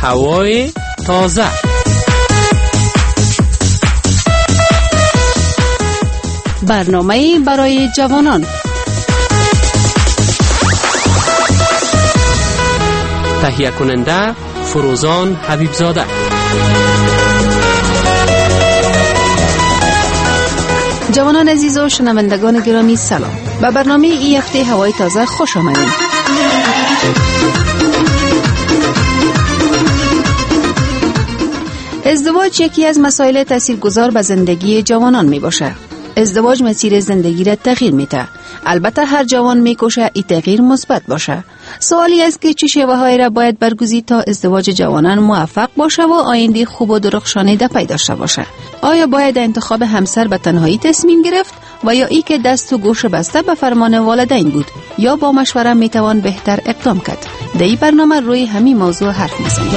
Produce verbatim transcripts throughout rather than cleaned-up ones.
هوای تازه. برنامه برای جوانان. تهیه کننده فروزان حبیبزاده. جوانان عزیز و شنوندگان گرامی سلام. به برنامه این هفته هوای تازه خوش آمدید. ازدواج یکی از مسائل تاثیرگذار به زندگی جوانان می باشه. ازدواج مسیر زندگی را تغییر میده. البته هر جوان میکوشه این تغییر مثبت باشه. سوالی است که چه شیوه‌هایی را باید برگزید تا ازدواج جوانان موفق باشه و آینده خوب و درخشانیده پیدا داشته باشه. آیا باید انتخاب همسر به تنهایی تصمیم گرفت و یا ای که دست و گوش بسته به فرمان والدین بود یا با مشوره میتوان بهتر اقدام کرد؟ در این برنامه روی همین موضوع حرف میزنیم.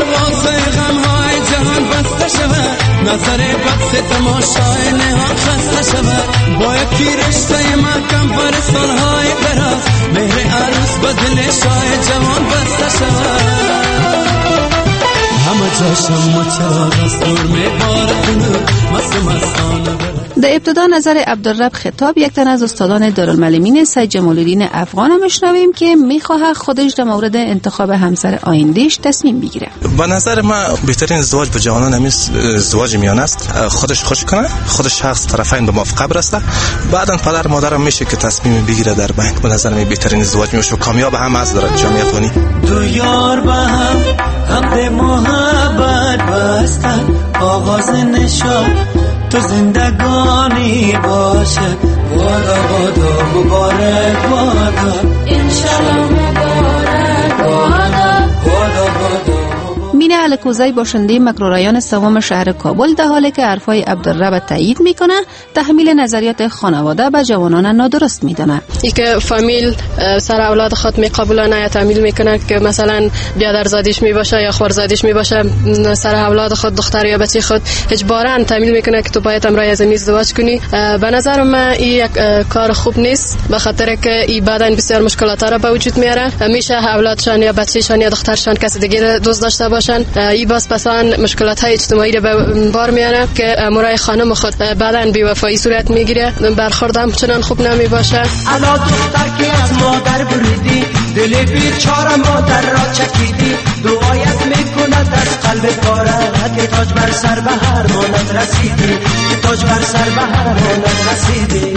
جهان بسته شود نظر بکس تماشای نها خسته شود با یکی رشته محکم پر سالهای دراز مهر عروس با دل شای جوان بسته شود همه جاشم مچراغ از دور میبارد مست مستانه. در ابتدا نظر عبدالرب خطاب یک تن از استادان دارالمعلمین سید جمال الدین افغان رو میشنویم که میخواه خودش در مورد انتخاب همسر آیندهش تصمیم بگیره. به نظر من بهترین ازدواج به جوانان همین ازدواج میان است. خودش خوش کنه، خودش شخص طرفین به موافقه برسه، بعداً پدر مادرم میشه که تصمیم بگیره در بین. به نظر من بهترین ازدواج میشه و کامیاب هم از در جامعه افغانی. دو یار با هم هم محبت بستن آغاز نشان تو زندگانی باشه بادا بادا مبارک بادا انشالله مبارک بادا بادا بادا. مینه علکوزی باشنده مکرورایان سوم شهر کابل در حالی که حرفای عبدالرب تایید میکنه تحمیل نظریات خانواده به جوانان نادرست میدونه. ای که فامیل سر اولاد خود میقبولانه یا تحمیل میکنه که مثلا بیادرزادیش میباشه یا خوارزادیش میباشه سر اولاد خود دختر یا بچه خود اجباراً تحمیل میکنه که تو باید امرای از ازدواج کنی. به نظر من این یک کار خوب نیست به خاطر که این بعداً بسیار مشکلات را به وجود میاره. میشه اولادشان یا بچه‌شان یا دخترشان کسی دیگه دوست داشته باشن. این باز پسان مشکلات های اجتماعی رو به بار میاره که امورای خانم خود بعداً بی‌وفایی صورت میگیره، برخوردم چنان خوب نمی باشه. انا دختر که از مادر بریدی دل بیچاره مادر را چکیدی دعایت میکند از قلب پاره که تاج بر سر به هر مانت رسیدی که تاج بر سر به هر مانت رسیدی.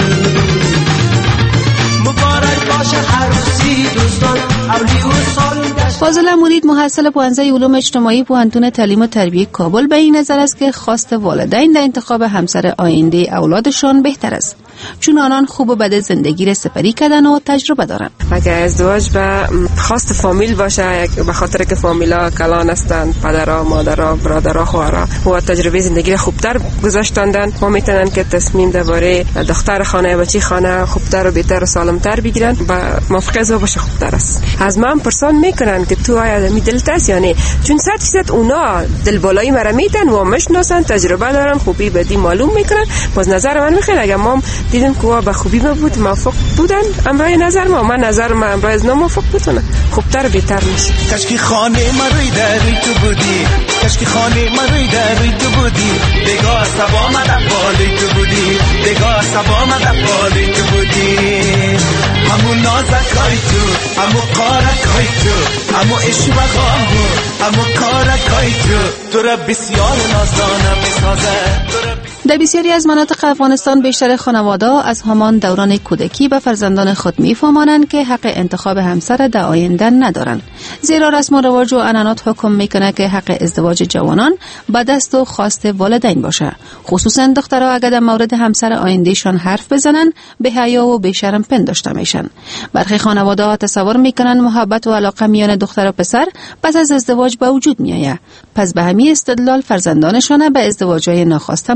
مبارک باشه عروسی دوستان اولی و سال. فاضل مرید محصل پوهنځی علوم اجتماعی پوهنتون تعلیم و تربیت کابل به این نظر است که خواست والدین در انتخاب همسر آینده اولادشان بهتر است چون آنان خوب و بد زندگی را سپری کردن و تجربه دارند. اگر ازدواج به خواست فامیل باشه به خاطر که فامیلا کلان هستند، پدرها، مادرها، برادرها، خواهرها و تجربه زندگی خوبتر گذاشتندن ما میتونن که تصمیم درباره دختر خانه بچی خانه خوبتر و بهتر و سالمتر بگیرن با موافقه ازدواج خوبتر است. از من پرسان میکنن که تو آیا می دلت است یعنی چون صد فیصد اونا دل بالایی مرا میتن و مشناسن تجربه دارن خوبی بدی معلوم میکنن. باز نظر من میخواد اگر ما دیدم که با خوبی بود موافق بودن امرای نظر ما من نظر ما امرای از ناموافق بودن خوبتر بهتر میشه. کاشکی خانه من روی در روی تو بودی کاشکی خانه من روی در روی تو بودی بگاه سبا من بالی تو بودی بگاه سبا من بالی تو بودی همون نازکای تو همون قارکای تو همون اشوقام همون کارکای تو تو را بسیار نازدانم میسازه. در بسیاری از مناطق افغانستان بیشتر خانواده‌ها از همان دوران کودکی به فرزندان خود می‌فهمانند که حق انتخاب همسر در آینده ندارند، زیرا رسم و رواج و عنعنات حکم میکنه که حق ازدواج جوانان به دست و خواست والدین باشه. خصوصا دخترها اگر در مورد همسر آیندهشان حرف بزنن به حیا و به شرم پنداشته میشن. برخی خانواده‌ها تصور میکنن محبت و علاقه میان دختر و پسر پس از ازدواج به وجود میآید، پس به همین استدلال فرزندانشان به ازدواج‌های ناخواسته مجبور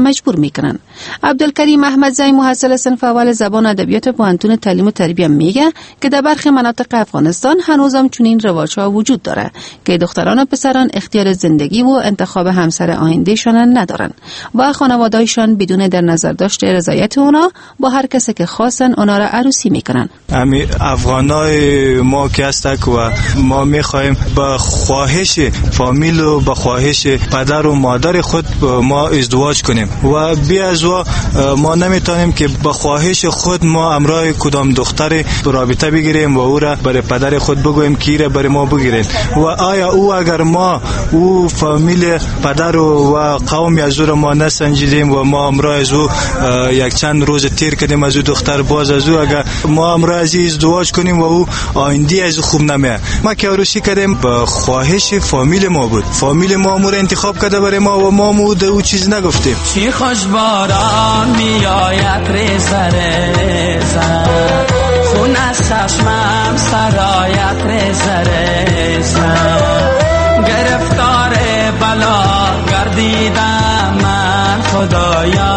میکنن. عبدالکریم احمدزی محصل صنف اول زبان ادبیات پوهنتون تعلیم و تربیت میگه که در برخی مناطق افغانستان هنوزم چنین رواج‌ها وجود داره که دختران و پسران اختیار زندگی و انتخاب همسر آیندهشان ندارن و خانواده‌ایشان بدون در نظر داشت رضایت اونا با هر کسی که خواستن اونا را عروسی میکنن. امی افغانای ما که هستک و ما میخوایم با خواهش فامیل و با خواهش پدر و مادر خود ما ازدواج کنیم و بی از و ما نمیتونیم که با خواهش خود ما امرای کدام دختر رابطه بگیریم و او را برای پدر خود بگویم که ایره برای ما بگیریم و آیا او اگر ما او فامیل پدر و قوم از او را ما نسنجیدیم و ما امرای از او یک چند روز تیر کردیم از او دختر باز از او اگر ما امرای از ازدواج کنیم و او آینده از خوب نمیه. ما که عروسی کردیم با خواهش فامیل ما بود، فامیل ما امور انتخاب کرده برای ما و ما مود او چیز نگفتیم. چی خوش باران می آید ریزه ریزه خون از چشمم سرایت ریزه ریزه گرفتار بلا گردیدم من خدایا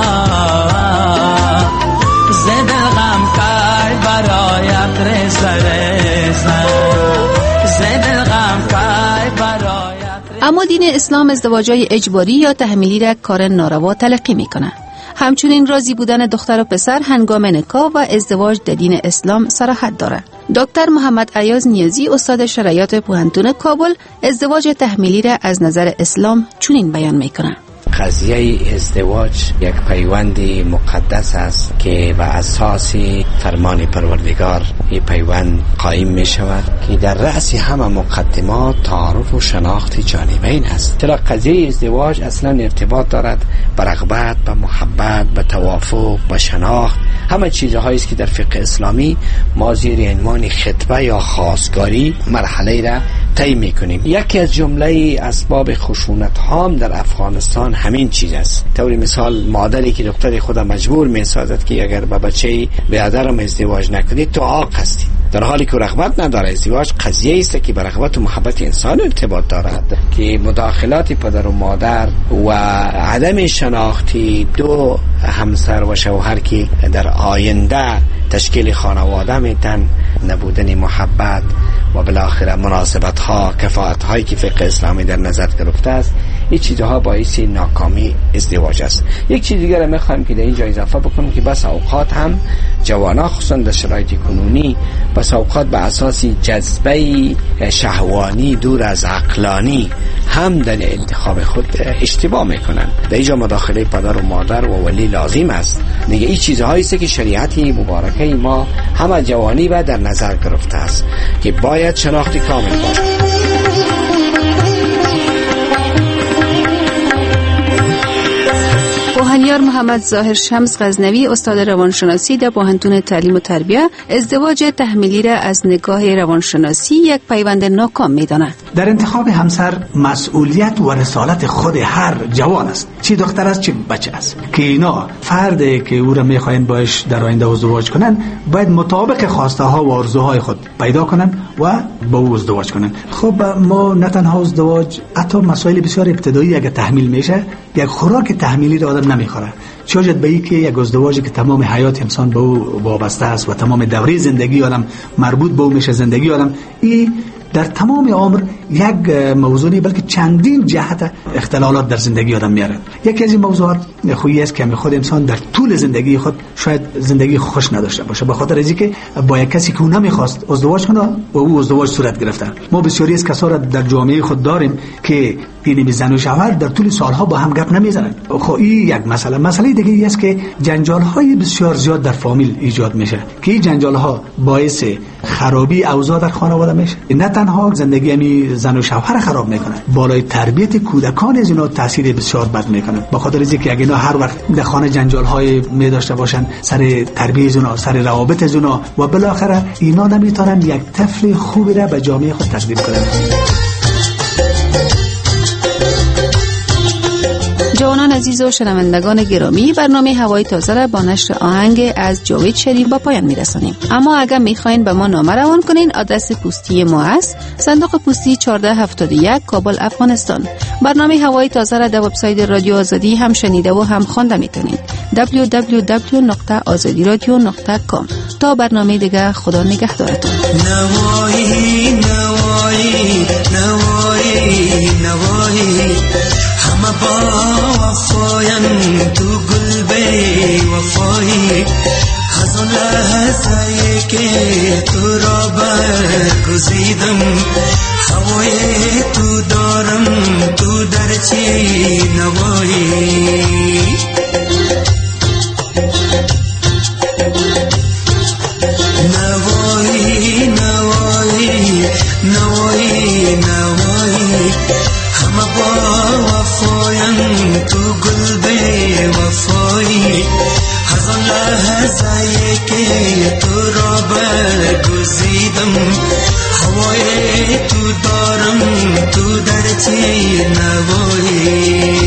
زد غم کای برایت ریزه ریزه زد غم کای برایت. اما دین اسلام ازدواجای اجباری یا تحمیلی را کار ناروا تلقی میکنه. همچنین راضی بودن دختر و پسر هنگام نکاح و ازدواج در دین اسلام صراحت داره. دکتر محمد عیاض نیازی استاد شرعیات پوهنتون کابل ازدواج تحمیلی را از نظر اسلام چنین بیان میکنه. قضیه ازدواج یک پیوند مقدس است که بر اساس فرمان پروردگار این پیوند قائم می شود که در رأس همه مقدمات تعارف و شناخت جانبین است. چرا قضیه ازدواج اصلا ارتباط دارد به رغبت، به محبت، به توافق، به شناخت، همه چیزهایی است که در فقه اسلامی ما زیر عنوان خطبه یا خواستگاری مرحله را طی میکنیم. یکی از جمله اسباب خشونت هام در افغانستان همین چیز است. طور مثال مادری که دختر خود مجبور میسازد که اگر با بچه برادرم ازدواج نکنید تو عاق هستی، در حالی که رغبت نداره. ازدواج قضیه است که به رغبت و محبت انسان ارتباط دارد که مداخلات پدر و مادر و عدم شناختی دو همسر و شوهر که در آینده تشکیل خانواده میتن، نبودن محبت و بالاخره مناسبت ها، کفاءت هایی که فقه اسلامی در نظر گرفته است، این چیزها باعث ناکامی ازدواج است. یک چیز دیگر را میخوایم که در اینجا اضافه بکنم که بس اوقات هم جوانا خصوصا در شرایط کنونی بس اوقات به اساس جذبه شهوانی دور از عقلانی هم در انتخاب خود اشتباه میکنن. در اینجا مداخله پدر و مادر و ولی لازم است. دیگه این چیزهایی است که شریعت مبارکه ما همه جوانی و در نظر گرفته است که باید شناخت کامل باشد. پوهنیار محمد ظاهر شمس غزنوی استاد روانشناسی در پوهنتون تعلیم و تربیت ازدواج تحمیلی را از نگاه روانشناسی یک پیوند ناکام می‌داند. در انتخاب همسر مسئولیت و رسالت خود هر جوان است، چه دختر است چه بچه است، که اینا فردی که او را می‌خواهند باش در آینده ازدواج کنند باید مطابق خواسته ها و آرزوهای خود پیدا کنند و با او ازدواج کنند. خب ما نه تنها ازدواج، حتی مسائل بسیار ابتدایی اگر تحمیل میشه، یک خوراک تحمیلی را آدم نمیخوره. چوجد به این که یک ازدواجی که تمام حیات انسان به او وابسته است و تمام دوره زندگی آدم مربوط به او میشه، زندگی آدم این در تمام عمر یک موضوعی بلکه چندین جهت اختلالات در زندگی آدم میاره. یکی از این موضوعات خویی است که خود انسان در طول زندگی خود شاید زندگی خوش نداشته باشه، به خاطر از اینکه با یک کسی که او نمیخواست ازدواج کنه و او ازدواج صورت گرفته. ما بسیاری از کسا را در جامعه خود داریم که این زن و شوهر در طول سالها با هم گپ نمیزنن. خب این یک مسئله. مسئله دیگه ای است که جنجال های بسیار زیاد در فامیل ایجاد میشه که این جنجال ها باعث خرابی اوضاع در خانواده میشه. نه تنها زندگی امی زن و شوهر خراب میکنه، بالای تربیت کودکان از اینا تاثیر بسیار بد میکنه، به خاطر اینکه اگه اینا هر وقت در خانه جنجال های می داشته باشن سر تربیت اونا، سر روابط اونا، و بالاخره اینا نمیتونن یک طفل خوبی را به جامعه خود تقدیم کنن. جوانان عزیز و شنوندگان گرامی، برنامه هوای تازه را با نشر آهنگ از جاوید شریف با پایان میرسانیم. اما اگر میخواین به ما نامه روان کنین، آدرس پستی ما است صندوق پستی چهارده هفتاد و یک، کابل، افغانستان. برنامه هوای تازه را در وبسایت رادیو آزادی هم شنیده و هم خوانده میتونید. دبلیو دبلیو دبلیو دات آزادی رادیو دات کام. تا برنامه دیگه، خدا نگهدارتون. نوایی نوایی نوایی نوایی همه با وفاین تو گل به وفایی، از اون لحظه که تو را برگزیدم، هوای تو دارم تو در چی نوایی. نوایی نوایی نوایی نوایی همه با وفاین تو گل به وفایی، از آن لحظه که تو را برگزیدم، هوای تو دارم تو در چی نوایی.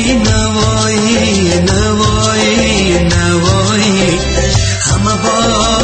نوایی نوایی نوایی همه با